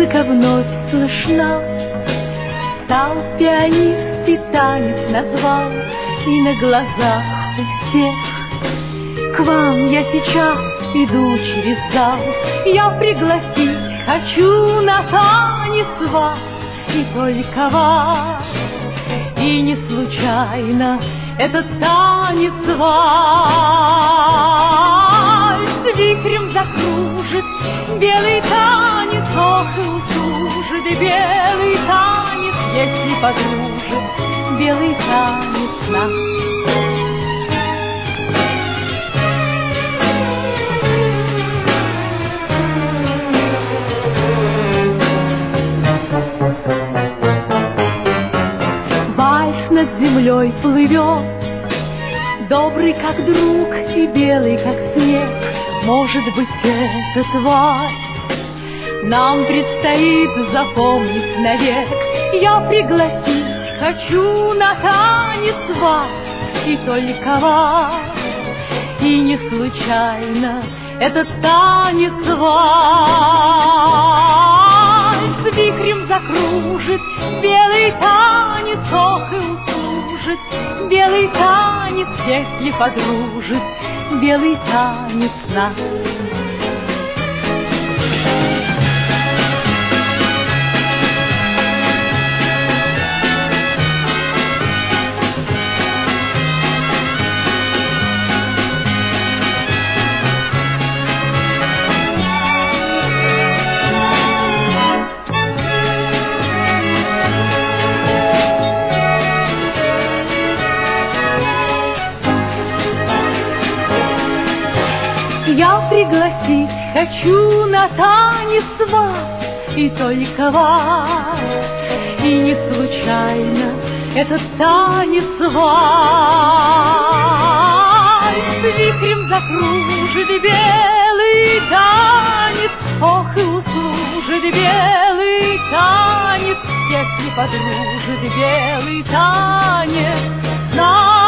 музыка вновь слышна. Стал пианист и танец назвал, и на глазах у всех. К вам я сейчас иду через зал, я пригласить хочу на танец вас, и только вас. И не случайно этот танец вальс вихрем закружит, белый танец, ох и утужит, белый танец, если подружит, белый танец нас. Над землей плывет, добрый как друг и белый как снег. Может быть, этот вальс нам предстоит запомнить навек. Я пригласить хочу на танец вас, и только вас. И не случайно этот танец вальс вихрем закружит, белый танец, ох и услужит, белый танец, если подружит, белый танец нас. Я пригласить хочу на танец вас, и только вас. И не случайно этот танец вальс вихрем закружит, белый танец, ох и услужит, белый танец, если подружит, белый танец.